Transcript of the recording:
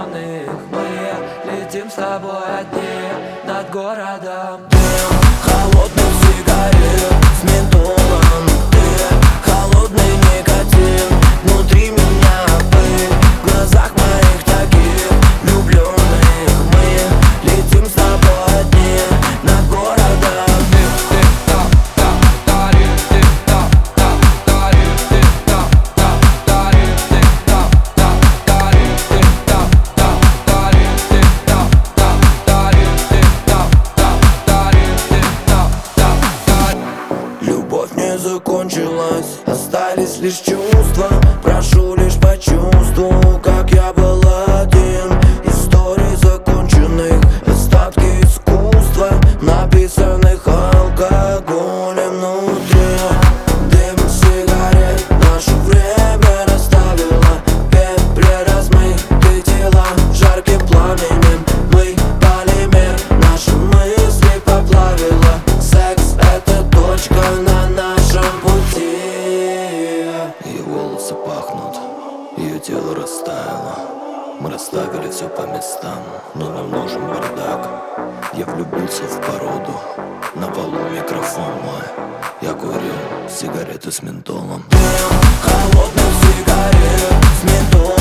влюбленных. Мы летим с тобой одни над городом. Дым холодных сигарет с ментолом. Ты холодный никотин внутри меня. Пыль в глазах моих таких влюбленных. Мы летим с тобой одни над городом. Любовь не закончилась, остались лишь чувства. Прошу лишь почувствуй, как я был один. Истории законченных, остатки искусства, написанных алкоголем внутри. Дым сигарет наше время расставило. Пепли размыты тела жарким пламенем. Мы полимер, наши мысли поплавило. Секс — это точка на нашем пути. Ее волосы пахнут, ее тело растаяло. Мы расставили все по местам, но нам нужен бардак. Я влюбился в породу, на полу микрофон мой. Я курил сигареты с ментолом. Дым холодных сигарет с ментолом.